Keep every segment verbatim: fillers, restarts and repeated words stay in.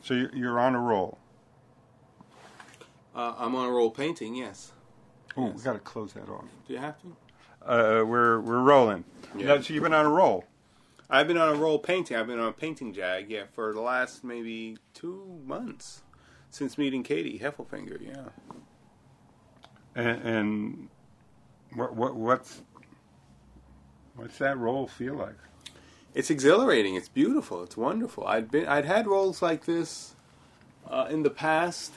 So you're, you're on a roll. Uh, I'm on a roll painting, yes. Oh, yes. we got to close that off. Do you have to? Uh, we're we're rolling. Yeah. No, so you've been on a roll. I've been on a roll painting. I've been on a painting jag, yeah, for the last maybe two months since meeting Katie Heffelfinger, yeah. And, and what what what's what's that roll feel like? It's exhilarating. It's beautiful. It's wonderful. I'd been I'd had roles like this uh, in the past.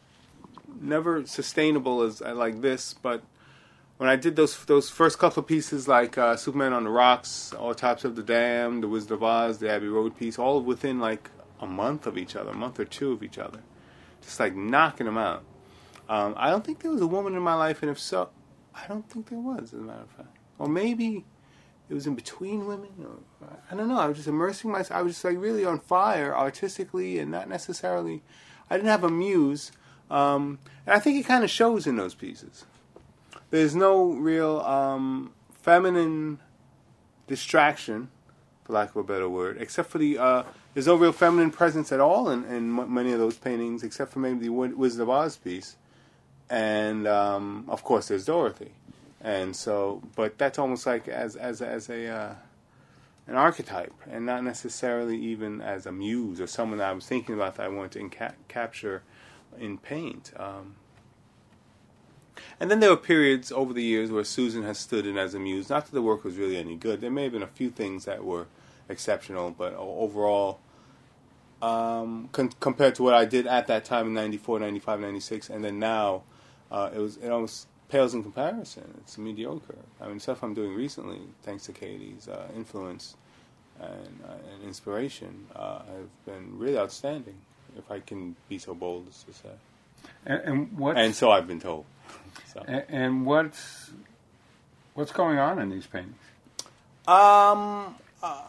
Never sustainable as like this, but when I did those those first couple of pieces, like uh, Superman on the Rocks, Autopsy of the Damned, The Wizard of Oz, the Abbey Road piece, all within like a month of each other, a month or two of each other, just like knocking them out. Um, I don't think there was a woman in my life, and if so, I don't think there was, as a matter of fact. Or maybe it was in between women. Or, I don't know. I was just immersing myself. I was just like really on fire artistically, and not necessarily. I didn't have a muse, um, and I think it kind of shows in those pieces. There's no real um, feminine distraction, for lack of a better word, except for the. Uh, there's no real feminine presence at all in, in m- many of those paintings, except for maybe the Wizard of Oz piece, and um, of course there's Dorothy, and so. But that's almost like as as as a uh, an archetype, and not necessarily even as a muse or someone that I was thinking about that I wanted to inca- capture in paint. Um, And then there were periods over the years where Susan has stood in as a muse. Not that the work was really any good. There may have been a few things that were exceptional, but overall, um, con- compared to what I did at that time in ninety-four, ninety-five, ninety-six, and then now, uh, it was it almost pales in comparison. It's mediocre. I mean, stuff I'm doing recently, thanks to Katie's uh, influence and, uh, and inspiration, uh, have been really outstanding, if I can be so bold as to say. And, and what? And so I've been told. So. And, and what's what's going on in these paintings? Um. Uh,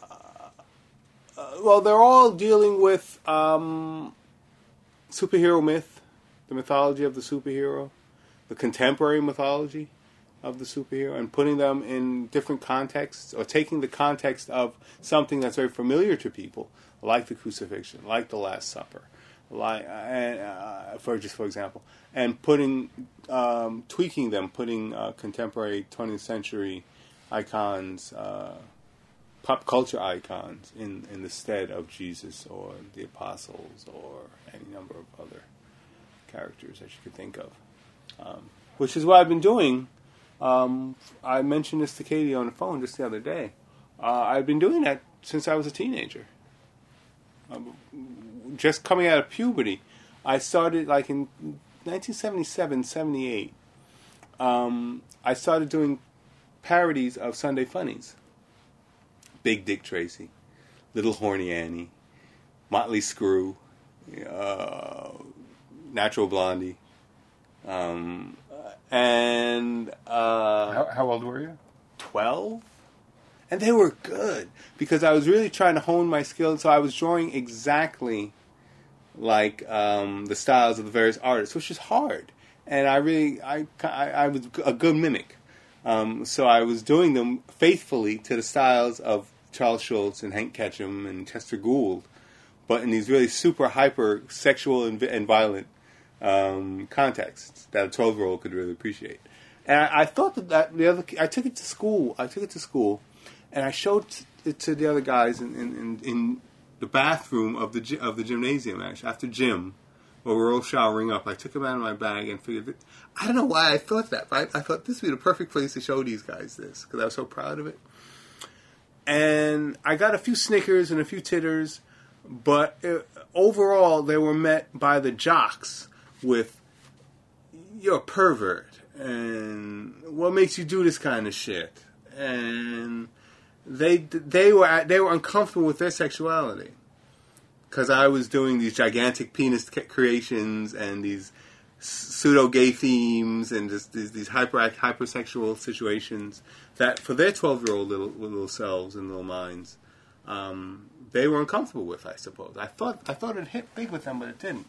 uh, well, they're all dealing with um, superhero myth, the mythology of the superhero, the contemporary mythology of the superhero, and putting them in different contexts, or taking the context of something that's very familiar to people, like the crucifixion, like the Last Supper, like uh, for just for example, and putting, um, tweaking them, putting uh, contemporary twentieth century icons, uh, pop culture icons, in, in the stead of Jesus or the apostles or any number of other characters that you could think of, um, which is what I've been doing. Um, I mentioned this to Katie on the phone just the other day. Uh, I've been doing that since I was a teenager. Um, just coming out of puberty. I started like in nineteen seventy-seven, seventy-eight. Um, I started doing parodies of Sunday Funnies. Big Dick Tracy, Little Horny Annie, Motley Crue, uh, Natural Blondie, um, and uh, How, how old were you? twelve. And they were good, because I was really trying to hone my skills, so I was drawing exactly like um, the styles of the various artists, which is hard. And I really, I, I, I was a good mimic. Um, so I was doing them faithfully to the styles of Charles Schulz and Hank Ketchum and Chester Gould, but in these really super hyper sexual and, and violent um, contexts that a twelve-year-old could really appreciate. And I, I thought that, that the other, I took it to school. I took it to school, and I showed it to the other guys in in, in, in the bathroom of the of the gymnasium. Actually, after gym, where we were all showering up, I took them out of my bag and figured that, I don't know why I thought that, but I, I thought this would be the perfect place to show these guys this, because I was so proud of it. And I got a few snickers and a few titters, but it, overall they were met by the jocks with, "You're a pervert," and "What makes you do this kind of shit?" And they they were they were uncomfortable with their sexuality, because I was doing these gigantic penis creations and these pseudo gay themes and just these, these hyper hypersexual situations that for their twelve year old little little selves and little minds, um, they were uncomfortable with. I suppose I thought I thought it hit big with them, but it didn't.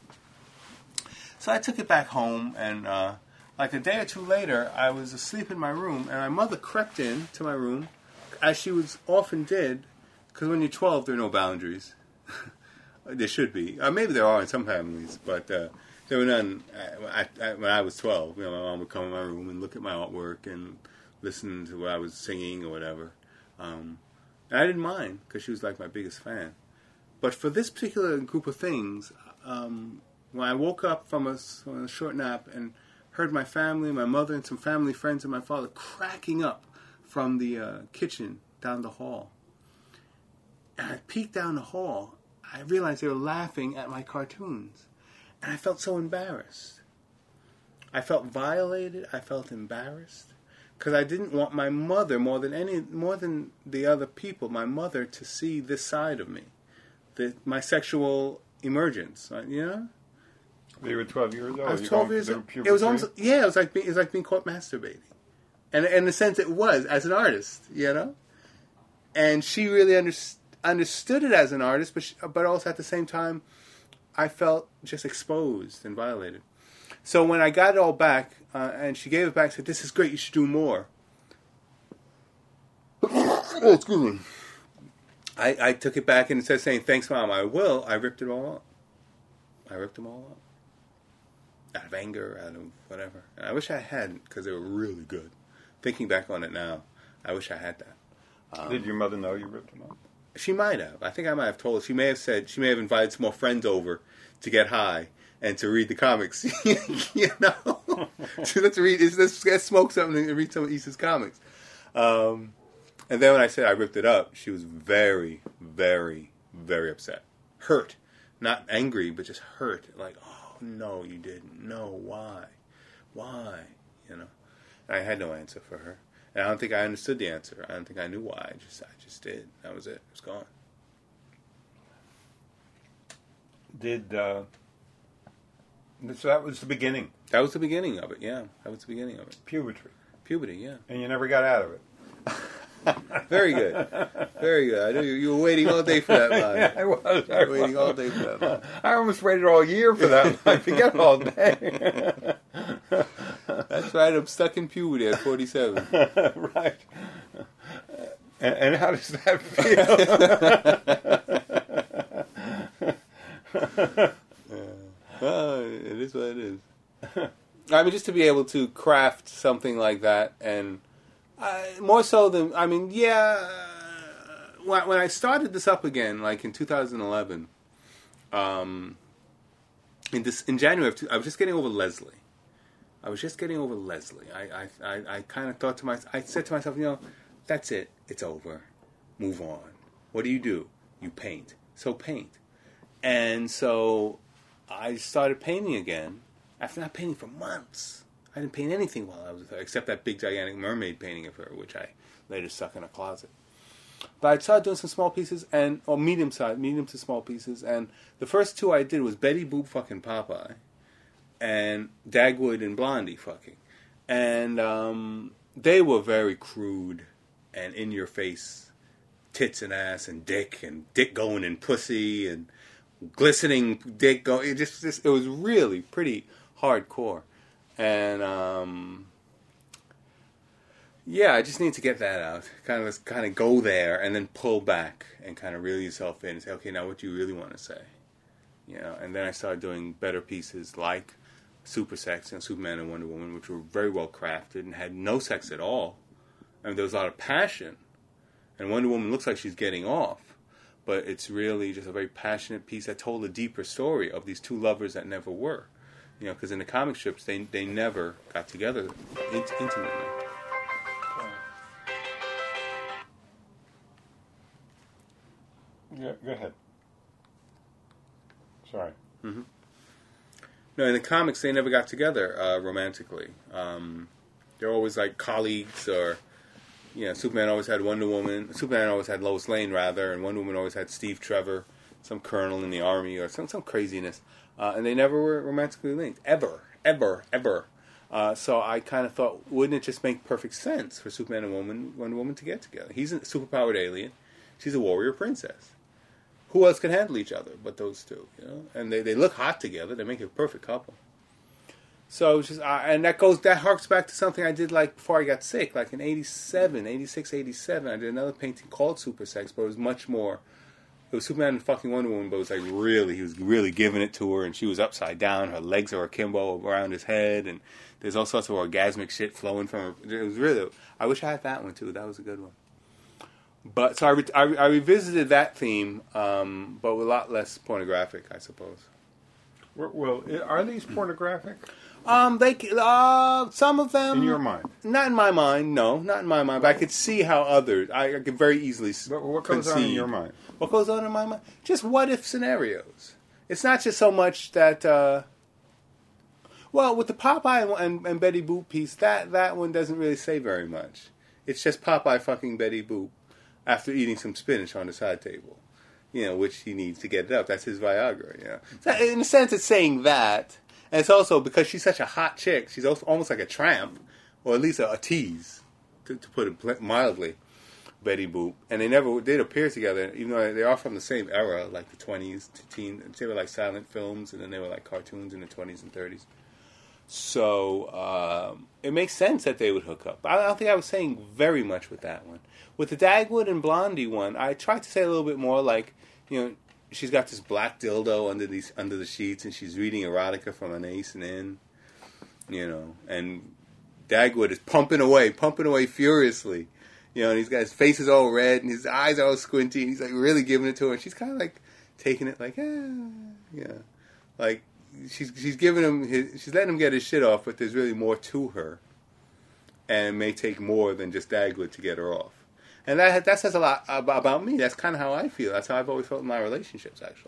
So I took it back home, and uh, like a day or two later, I was asleep in my room, and my mother crept in to my room, as she was often did, because when you're twelve, there are no boundaries. There should be. Uh, maybe there are in some families, but uh, there were none. I, I, when I was twelve, you know, my mom would come in my room and look at my artwork and listen to what I was singing or whatever. Um, and I didn't mind because she was like my biggest fan. But for this particular group of things, um, when I woke up from a, from a short nap and heard my family, my mother and some family friends and my father cracking up from the uh, kitchen down the hall, and I peeked down the hall, I realized they were laughing at my cartoons. And I felt so embarrassed. I felt violated. I felt embarrassed. Because I didn't want my mother, more than any, more than the other people, my mother to see this side of me. The, my sexual emergence, you know? You were twelve years old. I was You're twelve going years through old. puberty? It was almost, yeah, it was like being, it was like being caught masturbating. And, and in a sense it was, as an artist, you know? And she really under, understood it as an artist, but she, but also at the same time, I felt just exposed and violated. So when I got it all back, uh, and she gave it back, said, "This is great, you should do more." Oh, excuse me. I, I took it back and instead of saying, "Thanks, Mom, I will," I ripped it all up. I ripped them all up. Out of anger, out of whatever. And I wish I hadn't, because they were really good. Thinking back on it now, I wish I had that. Um, Did your mother know you ripped them up? She might have. I think I might have told her. She may have said, she may have invited some more friends over to get high and to read the comics. You know? So let's read, let's, let's smoke something and read some of Issa's comics. Um, and then when I said I ripped it up, she was very, very, very upset. Hurt. Not angry, but just hurt. Like, oh, no, you didn't. No, why? Why? You know? And I had no answer for her. And I don't think I understood the answer. I don't think I knew why. I just, I just did. That was it. It was gone. Did, uh... So that was the beginning. That was the beginning of it, yeah. That was the beginning of it. Puberty. Puberty, yeah. And you never got out of it. Very good. Very good. I knew you, you were waiting all day for that line. Yeah, I was. I You were waiting was. all day for that line. I almost waited all year for that line. Forget all day. That's right. I'm stuck in puberty at forty-seven. Right. And, and how does that feel? Well, it is what it is. I mean, just to be able to craft something like that, and uh, more so than, I mean, yeah, uh, when, when I started this up again, like in two thousand eleven, um, in this in January, of two, I was just getting over Leslie. I was just getting over Leslie. I, I, I, I kind of thought to myself, I said to myself, you know, that's it. It's over. Move on. What do you do? You paint. So paint. And so I started painting again after not painting for months. I didn't paint anything while I was with her, except that big, gigantic mermaid painting of her, which I later stuck in a closet. But I started doing some small pieces, and or medium size, medium to small pieces, and the first two I did was Betty Boop fucking Popeye, and Dagwood and Blondie fucking. And um, they were very crude and in your face. Tits and ass and dick and dick going in pussy and glistening dick going. It just, just it was really pretty hardcore. And um, yeah, I just need to get that out. Kind of kind of go there and then pull back and kind of reel yourself in and say, okay, now what do you really want to say? You know, and then I started doing better pieces like Super Sex and Superman and Wonder Woman, which were very well crafted and had no sex at all. I mean, there was a lot of passion. And Wonder Woman looks like she's getting off. But it's really just a very passionate piece that told a deeper story of these two lovers that never were. You know, because in the comic strips, they they never got together int- intimately. Yeah, go ahead. Sorry. Mm-hmm. No, in the comics, they never got together uh, romantically. Um, they're always like colleagues, or you know, Superman always had Wonder Woman. Superman always had Lois Lane, rather, and Wonder Woman always had Steve Trevor, some colonel in the army, or some some craziness. Uh, and they never were romantically linked, ever, ever, ever. Uh, so I kind of thought, wouldn't it just make perfect sense for Superman and Woman, Wonder Woman to get together? He's a superpowered alien. She's a warrior princess. Who else can handle each other but those two? You know, and they, they look hot together. They make a perfect couple. So it's just, uh, and that goes, that harks back to something I did like before I got sick, like in eighty-seven, eighty-six, eighty-seven. I did another painting called Super Sex, but it was much more It was Superman and fucking Wonder Woman, but it was like really, he was really giving it to her, and she was upside down. Her legs are akimbo around his head, and there's all sorts of orgasmic shit flowing from her. It was really, I wish I had that one too. That was a good one. But so I, re- I, I revisited that theme, um, but with a lot less pornographic, I suppose. Well, are these pornographic? Um, they uh, some of them In your mind? Not in my mind. No, not in my mind. But I could see how others. I, I could very easily. But what goes concede. on in your mind? What goes on in my mind? Just what if scenarios. It's not just so much that. Uh, well, with the Popeye and, and, and Betty Boop piece, that that one doesn't really say very much. It's just Popeye fucking Betty Boop after eating some spinach on the side table, you know, which he needs to get it up. That's his Viagra, you know. So in a sense, it's saying that. And it's also because she's such a hot chick, she's also almost like a tramp, or at least a, a tease, to, to put it mildly, Betty Boop. And they never did appear together, even though they are from the same era, like the twenties to teen. They were like silent films, and then they were like cartoons in the twenties and thirties. So um, it makes sense that they would hook up. I don't think I was saying very much with that one. With the Dagwood and Blondie one, I tried to say a little bit more like, you know, she's got this black dildo under these under the sheets, and she's reading erotica from an ace and in, you know. And Dagwood is pumping away, pumping away furiously, you know. And he's got his face is all red, and his eyes are all squinty, and he's like really giving it to her. And she's kind of like taking it like, ah, yeah, like she's she's giving him his, she's letting him get his shit off, but there's really more to her, and it may take more than just Dagwood to get her off. And that that says a lot about, about me. That's kind of how I feel. That's how I've always felt in my relationships, actually.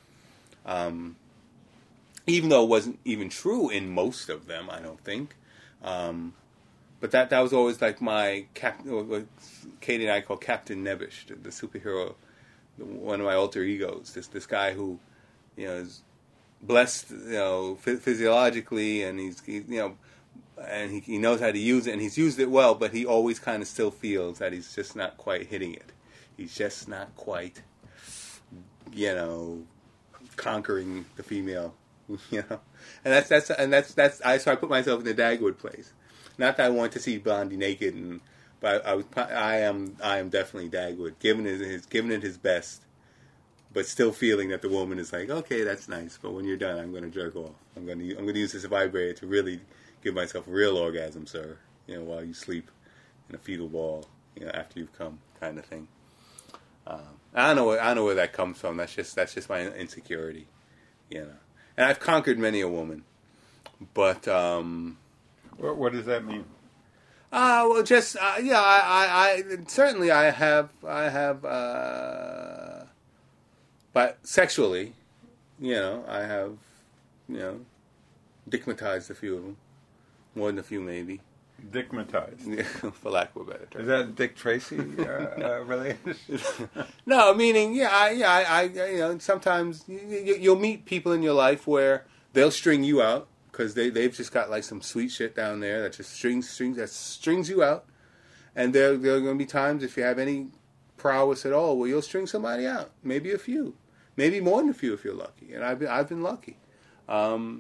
Um, even though it wasn't even true in most of them, I don't think. Um, but that that was always like my cap. What Katie and I call Captain Nebish, the, the superhero, the, one of my alter egos. This this guy who, you know, is blessed, you know, physiologically, and he's he, you know. And he, he knows how to use it, and he's used it well, but he always kind of still feels that he's just not quite hitting it. He's just not quite, you know, conquering the female, you know. And that's that's and that's that's I so I put myself in the Dagwood place. Not that I want to see Blondie naked, and but I, I was I am I am definitely Dagwood, giving it his giving it his best, but still feeling that the woman is like, okay, that's nice, but when you're done, I'm going to jerk off. I'm going to I'm going to use this vibrator to really give myself a real orgasm, sir, you know, while you sleep in a fetal ball, you know, after you've come, kind of thing. Um, I don't know. Where, I don't know where that comes from. That's just that's just my insecurity, you know. And I've conquered many a woman, but um, what, what does that mean? Uh, well, just uh, yeah, I, I, I certainly I have I have, uh, but sexually, you know, I have, you know, dickmatized a few of them. More than a few, maybe. Dickmatized. For lack of a better term. Is that Dick Tracy uh, uh, related? No, meaning, yeah, I, yeah, I, I, you know, sometimes you, you'll meet people in your life where they'll string you out because they, they've just got like some sweet shit down there that just strings, strings, that strings you out. And there, there are going to be times, if you have any prowess at all, where you'll string somebody out. Maybe a few. Maybe more than a few if you're lucky. And I've been, I've been lucky. Um...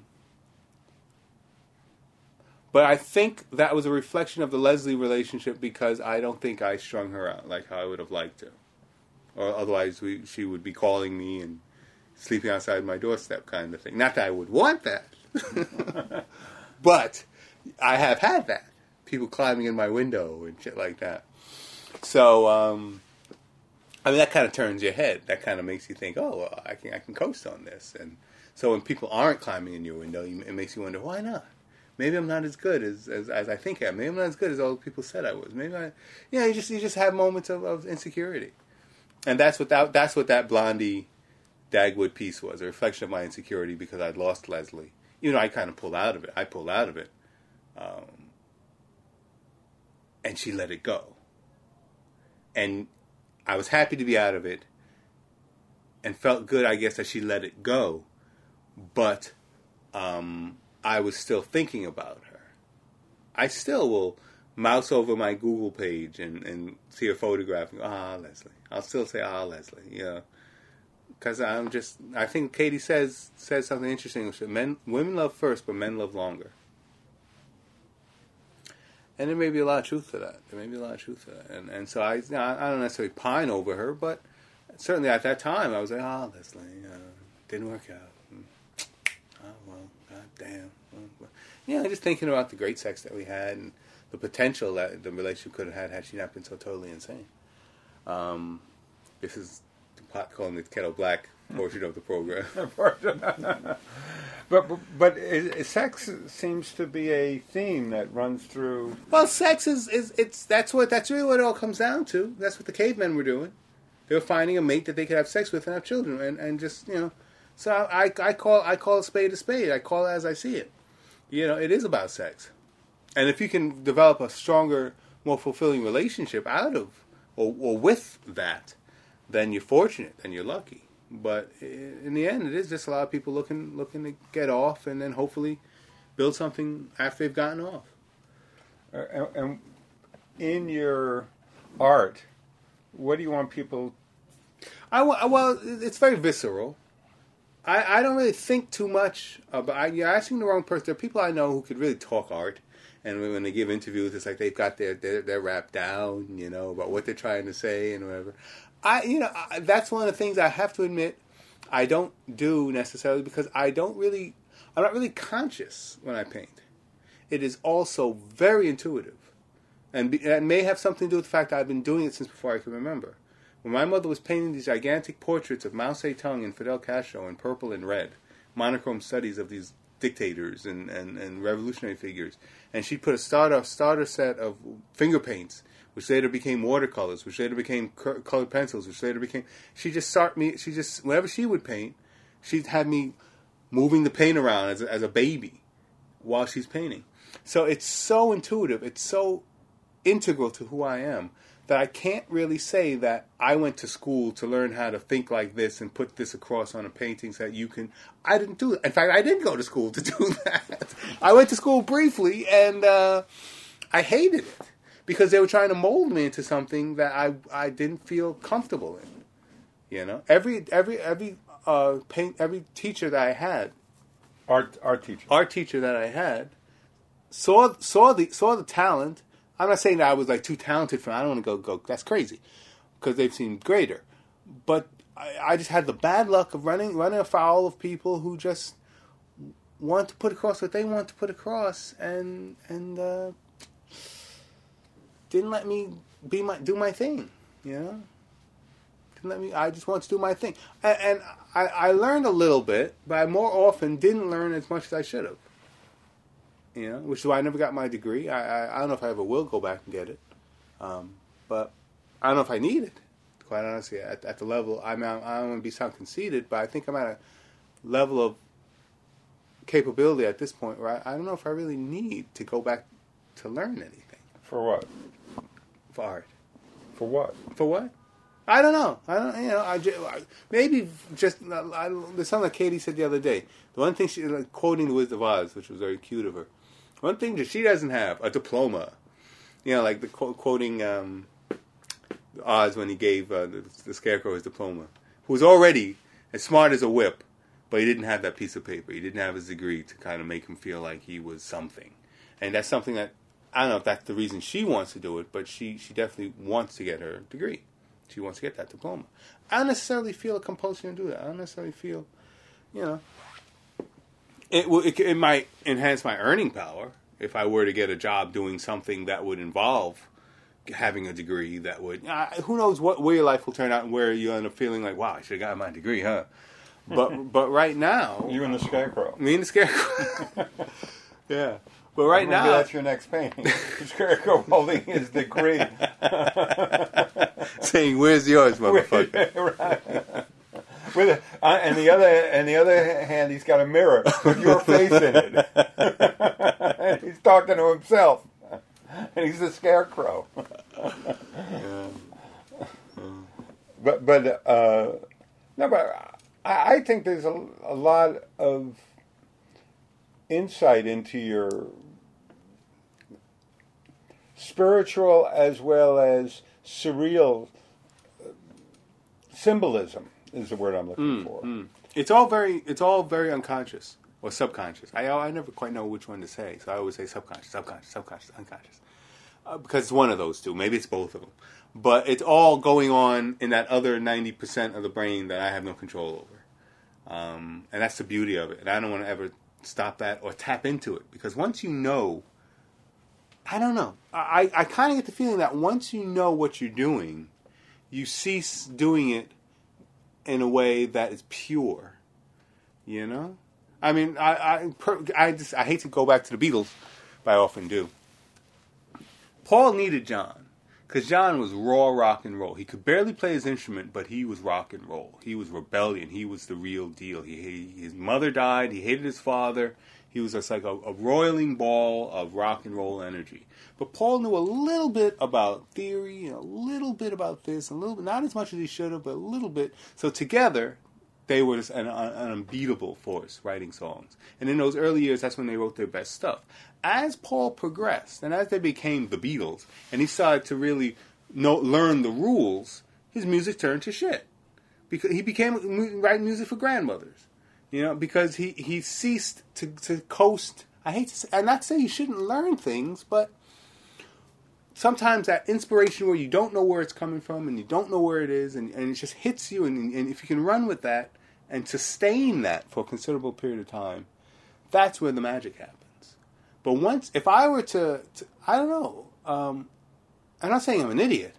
But I think that was a reflection of the Leslie relationship because I don't think I strung her out like how I would have liked to. Or otherwise we, she would be calling me and sleeping outside my doorstep kind of thing. Not that I would want that. But I have had that. People climbing in my window and shit like that. So, um, I mean, that kind of turns your head. That kind of makes you think, oh, well, I can I can coast on this. And so when people aren't climbing in your window, it makes you wonder, why not? Maybe I'm not as good as, as, as I think I am. Maybe I'm not as good as all the people said I was. Maybe I, you know, you just you just have moments of, of insecurity, and that's what that that's what that Blondie Dagwood piece was, a reflection of my insecurity because I'd lost Leslie. You know, I kind of pulled out of it. I pulled out of it, um, and she let it go, and I was happy to be out of it, and felt good, I guess, that she let it go, but. Um, I was still thinking about her. I still will mouse over my Google page and, and see her photograph and go, ah, Leslie. I'll still say, ah, Leslie, you know. Because I'm just, I think Katie says says something interesting. Men, women love first, but men love longer. And there may be a lot of truth to that. There may be a lot of truth to that. And and so I, I don't necessarily pine over her, but certainly at that time, I was like, oh, Leslie, uh, didn't work out. Oh, well, god damn. Well, yeah, just thinking about the great sex that we had and the potential that the relationship could have had had she not been so totally insane. Um, this is the pot calling the kettle black portion of the program. but but, but it, sex seems to be a theme that runs through. Well, sex is, is it's that's what that's really what it all comes down to. That's what the cavemen were doing. They were finding a mate that they could have sex with and have children, and, and just you know. So I, I call I call a spade a spade. I call it as I see it. You know, it is about sex, and if you can develop a stronger, more fulfilling relationship out of or, or with that, then you're fortunate and you're lucky. But in the end, it is just a lot of people looking looking to get off and then hopefully build something after they've gotten off. Uh, and, and in your art, what do you want people? I well, it's very visceral. I, I don't really think too much about. I, you're asking the wrong person. There are people I know who could really talk art, and when they give interviews, it's like they've got their their, their rap down, you know, about what they're trying to say and whatever. I, you know, I, that's one of the things I have to admit I don't do necessarily because I don't really, I'm not really conscious when I paint. It is also very intuitive, and be, it may have something to do with the fact that I've been doing it since before I can remember. When my mother was painting these gigantic portraits of Mao Zedong and Fidel Castro in purple and red, monochrome studies of these dictators and, and, and revolutionary figures, and she put a starter starter set of finger paints, which later became watercolors, which later became cur- colored pencils, which later became. She just start me. She just whenever she would paint, she'd have me moving the paint around as a, as a baby while she's painting. So it's so intuitive. It's so integral to who I am that I can't really say that I went to school to learn how to think like this and put this across on a painting so that you can. I didn't do that. In fact, I didn't go to school to do that. I went to school briefly, and uh, I hated it because they were trying to mold me into something that I I didn't feel comfortable in. You know, every every every uh, paint every teacher that I had, art art teacher, art teacher that I had, saw saw the saw the talent. I'm not saying that I was like too talented for. I don't want to go go. That's crazy, because they've seen greater. But I, I just had the bad luck of running running afoul of people who just want to put across what they want to put across, and and uh, didn't let me be my do my thing. You know, didn't let me. I just wanted to do my thing, and, and I, I learned a little bit, but I more often didn't learn as much as I should have. You know, which is why I never got my degree. I, I I don't know if I ever will go back and get it, um, but I don't know if I need it. Quite honestly, at, at the level I'm, at, I don't want to be sound conceited, but I think I'm at a level of capability at this point where I, I don't know if I really need to go back to learn anything. For what? For art. For what? For what? I don't know. I don't. You know. I, I maybe just. I, there's something that Katie said the other day. The one thing she like, quoting the Wizard of Oz, which was very cute of her. One thing that she doesn't have a diploma. You know, like the quote, quoting um, Oz when he gave uh, the, the Scarecrow his diploma, who was already as smart as a whip, but he didn't have that piece of paper. He didn't have his degree to kind of make him feel like he was something. And that's something that I don't know if that's the reason she wants to do it, but she she definitely wants to get her degree. She wants to get that diploma. I don't necessarily feel a compulsion to do that. I don't necessarily feel, you know, it will. It, it might enhance my earning power if I were to get a job doing something that would involve having a degree. That would. Uh, who knows what where your life will turn out and where you end up feeling like, wow, I should have got my degree, huh? But but right now, you and the Scarecrow. Me and the Scarecrow. Yeah. But right Maybe now, that's your next painting. The Scarecrow holding his degree, saying, "Where's yours, motherfucker?" Right. With a, uh, and the other and the other hand, he's got a mirror with your face in it. And he's talking to himself, and he's the Scarecrow. Yeah. But but uh, no, but I, I think there's a, a lot of insight into your spiritual as well as surreal symbolism is the word I'm looking mm, for. Mm. It's all very, it's all very unconscious or subconscious. I I never quite know which one to say, so I always say subconscious, subconscious, subconscious, unconscious. uh, because it's one of those two. Maybe it's both of them. But it's all going on in that other ninety percent of the brain that I have no control over. Um, and that's the beauty of it. And I don't want to ever stop that or tap into it. Because once you know, I don't know. I, I kind of get the feeling that once you know what you're doing, you cease doing it in a way that is pure. You know? I mean, I I, I just I hate to go back to the Beatles, but I often do. Paul needed John, because John was raw rock and roll. He could barely play his instrument, but he was rock and roll. He was rebellion. He was the real deal. He, he his mother died. He hated his father. He was just like a, a roiling ball of rock and roll energy. But Paul knew a little bit about theory, and a little bit about this, a little bit, not as much as he should have, but a little bit. So together, they were just an, an unbeatable force writing songs. And in those early years, that's when they wrote their best stuff. As Paul progressed, and as they became the Beatles, and he started to really know, learn the rules, his music turned to shit. Because he became writing music for grandmothers. You know, because he, he ceased to, to coast. I hate to say, I'm not saying you shouldn't learn things, but sometimes that inspiration where you don't know where it's coming from and you don't know where it is, and, and it just hits you, and, and if you can run with that and sustain that for a considerable period of time, that's where the magic happens. But once, if I were to, to I don't know, um, I'm not saying I'm an idiot,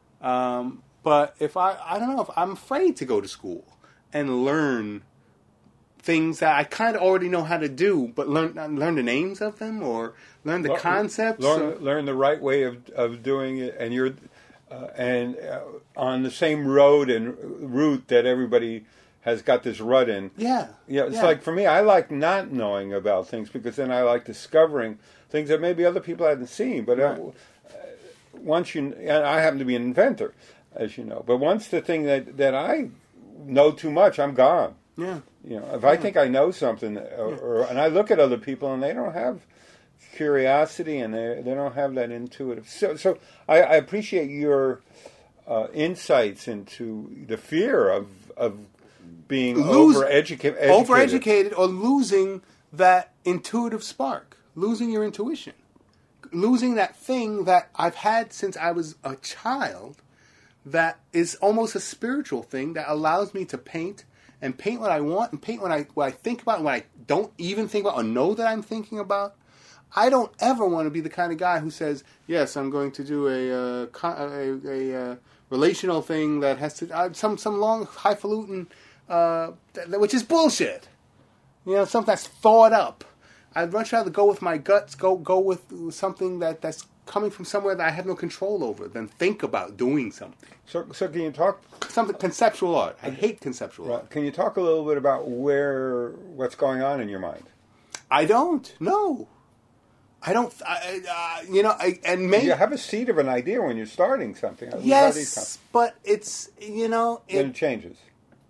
um, but if I, I don't know, if I'm afraid to go to school and learn things that I kind of already know how to do, but learn learn the names of them or learn the Learn- concepts. Learn, or, learn the right way of of doing it, and you're uh, and uh, on the same road and route that everybody has got this rut in. Yeah, Yeah, it's yeah. like for me, I like not knowing about things because then I like discovering things that maybe other people hadn't seen. But Right. uh, once you, and I happen to be an inventor, as you know. But once the thing that that I know too much, I'm gone. Yeah. You know, if I think I know something, or, or and I look at other people and they don't have curiosity and they they don't have that intuitive. So, so I, I appreciate your uh, insights into the fear of of being Lose- overeducated, Overeducated or losing that intuitive spark, losing your intuition, losing that thing that I've had since I was a child that is almost a spiritual thing that allows me to paint and paint what I want and paint what I, what I think about and what I don't even think about or know that I'm thinking about. I don't ever want to be the kind of guy who says, yes, I'm going to do a, uh, co- a, a, uh relational thing that has to, uh, some, some long highfalutin, uh, th- which is bullshit. You know, something that's thought up. I'd much rather go with my guts, go go with something that, that's coming from somewhere that I have no control over than think about doing something. So, so can you talk? Something conceptual art. I hate conceptual Well, art. can you talk a little bit about where what's going on in your mind? I don't. No. I don't. I, uh, you know, I, and maybe You have a seed of an idea when you're starting something. How do these come? yes, but it's you know Then it, it changes.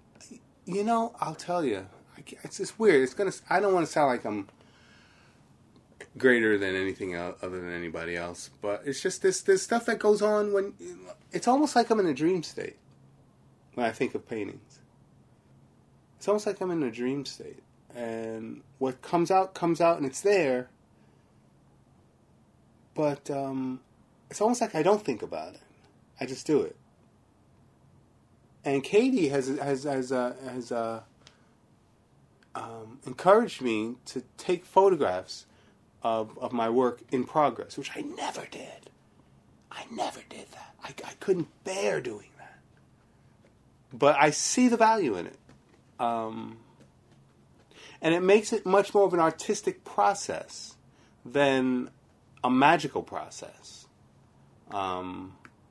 you know I'll tell you. I ca- It's just weird. It's gonna. I don't want to sound like I'm greater than anything else, other than anybody else. But it's just this this stuff that goes on when it's almost like I'm in a dream state when I think of paintings. It's almost like I'm in a dream state, and what comes out comes out, and it's there. But um, it's almost like I don't think about it. I just do it. And Katie has has has uh, has uh, um, encouraged me to take photographs of of my work in progress, which I never did. I never did that. I, I couldn't bear doing that. But I see the value in it, um, and it makes it much more of an artistic process than a magical process, um,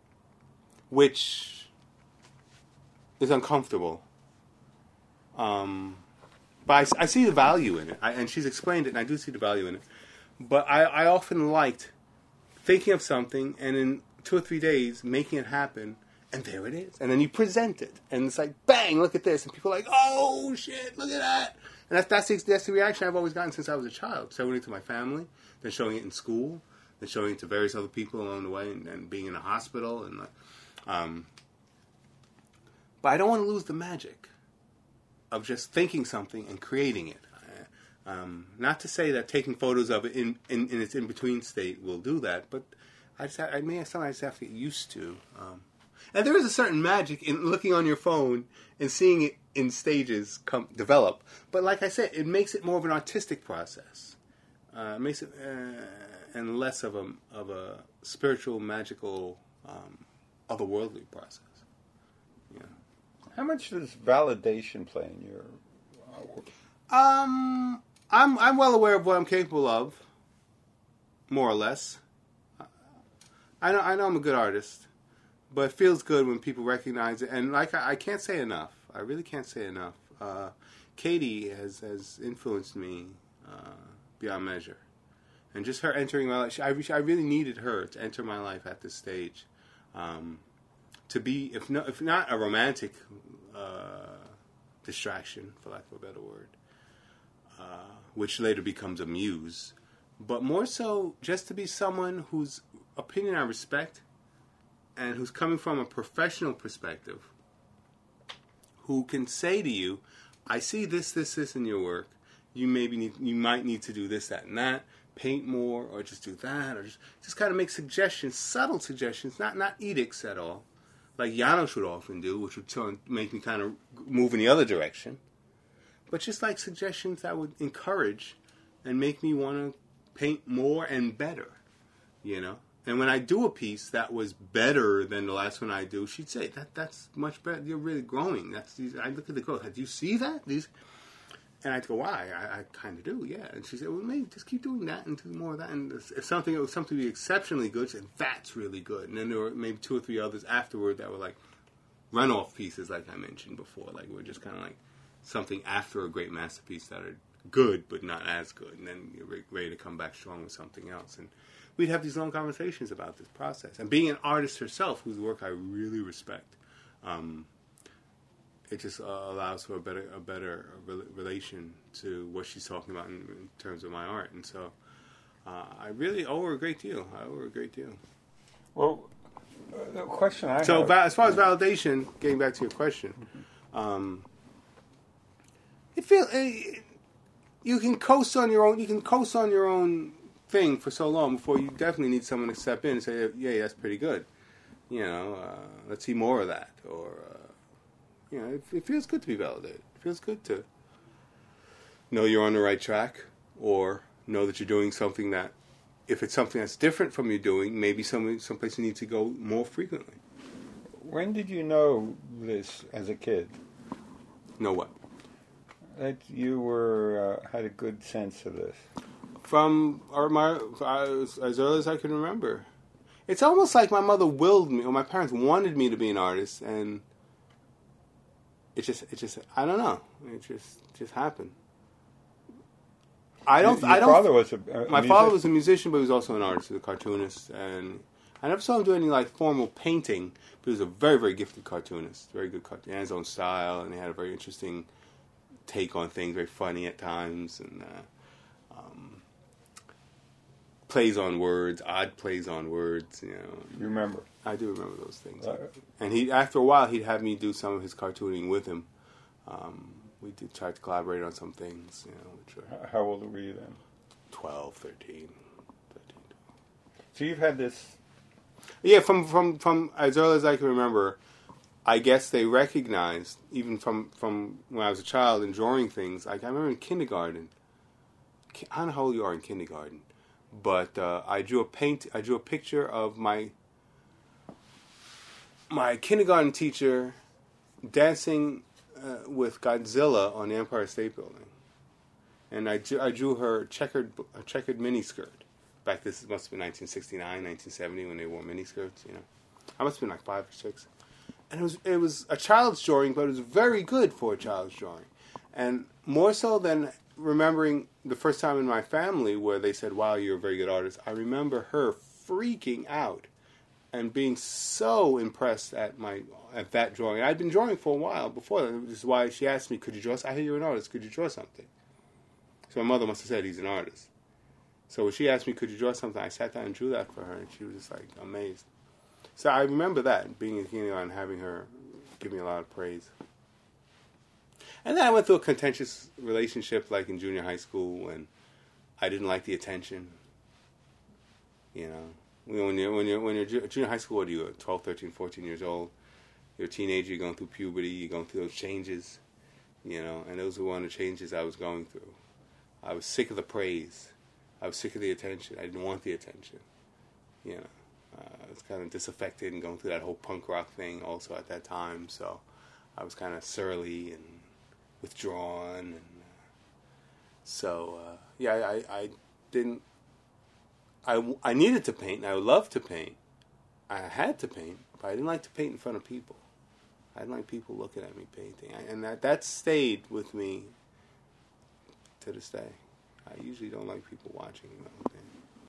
which is uncomfortable. Um, but I, I see the value in it, I, and she's explained it, and I do see the value in it. But I, I often liked thinking of something, and in two or three days, making it happen, and there it is. And then you present it, and it's like, bang, look at this. And people are like, oh, shit, look at that. And that's, that's, the, that's the reaction I've always gotten since I was a child. Showing it to my family, then showing it in school, then showing it to various other people along the way, and, and being in a hospital. And um, But I don't want to lose the magic of just thinking something and creating it. Um, not to say that taking photos of it in, in, in its in-between state will do that, but I just, I may have something I just have to get used to. Um, and there is a certain magic in looking on your phone and seeing it in stages come develop. But like I said, it makes it more of an artistic process. Uh, it makes it uh, and less of a of a spiritual, magical, um, otherworldly process. Yeah. How much does validation play in your uh, work? Um, I'm I'm well aware of what I'm capable of, more or less. I know I know I'm a good artist, but it feels good when people recognize it. And like I, I can't say enough. I really can't say enough. Uh, Katie has has influenced me uh, beyond measure, and just her entering my life. She, I I really needed her to enter my life at this stage, um, to be if no if not a romantic uh, distraction, for lack of a better word, uh, which later becomes a muse, but more so just to be someone whose opinion I respect, and who's coming from a professional perspective, who can say to you, I see this, this, this in your work. You maybe need, you might need to do this, that, and that. Paint more, or just do that, or just, just kind of make suggestions, subtle suggestions, not not edicts at all, like Janos would often do, which would turn, make me kind of move in the other direction. But just like suggestions that would encourage and make me want to paint more and better, you know? And when I do a piece that was better than the last one I do, she'd say, "That that's much better. You're really growing." That's these. I look at the growth. Do you see that? These, and I'd go, "Why? I, I kind of do, yeah." And she said, "Well, maybe just keep doing that and do more of that." And if something it was something to be exceptionally good, she said, "That's really good." And then there were maybe two or three others afterward that were like runoff pieces, like I mentioned before, like we're just kind of like something after a great masterpiece that are good but not as good, and then you're ready to come back strong with something else. And we'd have these long conversations about this process. And being an artist herself, whose work I really respect, um, it just uh, allows for a better a better re- relation to what she's talking about in, in terms of my art. And so uh, I really owe her a great deal. I owe her a great deal. Well, uh, the question I so have... So as far as validation, getting back to your question, um, it feels... It, you can coast on your own. You can coast on your own thing for so long before you definitely need someone to step in and say, "Yeah, that's pretty good." You know, uh, let's see more of that. Or, uh, you know, it, it feels good to be validated. It feels good to know you're on the right track, or know that you're doing something that, if it's something that's different from you doing, maybe some someplace you need to go more frequently. When did you know this as a kid? Know what? That you were uh, had a good sense of this. From or my as, as early as I can remember, it's almost like my mother willed me, or my parents wanted me to be an artist, and it just it just I don't know, it just just happened. I don't. Your I don't. father was a, a my music? father was a musician, but he was also an artist, he was a cartoonist, and I never saw him do any like formal painting. But he was a very very gifted cartoonist, very good cartoon. He had his own style, and he had a very interesting take on things, very funny at times, and uh, um, plays on words, odd plays on words. You know, You remember? I do remember those things. Uh, And he, after a while, he'd have me do some of his cartooning with him. Um, we did try to collaborate on some things, you know, which were How old were you then? twelve, thirteen, thirteen. So you've had this... Yeah, from, from, from as early as I can remember, I guess they recognized, even from, from when I was a child and drawing things, like I remember in kindergarten, I don't know how old you are in kindergarten, but uh, I drew a paint, I drew a picture of my my kindergarten teacher dancing uh, with Godzilla on the Empire State Building, and I drew, I drew her checkered a checkered miniskirt. Back this must have been nineteen sixty-nine, nineteen seventy when they wore miniskirts. You know, I must have been like five or six. And it was it was a child's drawing, but it was very good for a child's drawing. And more so than remembering the first time in my family where they said, "Wow, you're a very good artist," I remember her freaking out and being so impressed at my at that drawing. I'd been drawing for a while before that, which is why she asked me, "Could you draw? I hear you're an artist. Could you draw something?" So my mother must have said he's an artist. So when she asked me, "Could you draw something?" I sat down and drew that for her, and she was just like amazed. So I remember that, being in kindergarten, having her give me a lot of praise. And then I went through a contentious relationship, like in junior high school, when I didn't like the attention. You know, You know, when you're when you're when you're ju- junior high school, what are you? twelve, thirteen, fourteen years old. You're a teenager. You're going through puberty. You're going through those changes. You know, and those were one of the changes I was going through. I was sick of the praise. I was sick of the attention. I didn't want the attention. You know, uh, I was kind of disaffected and going through that whole punk rock thing also at that time. So I was kind of surly and withdrawn. And uh, so, uh, yeah, I, I didn't... I, I needed to paint, and I loved to paint. I had to paint, but I didn't like to paint in front of people. I didn't like people looking at me painting. I, and that, that stayed with me to this day. I usually don't like people watching. You know.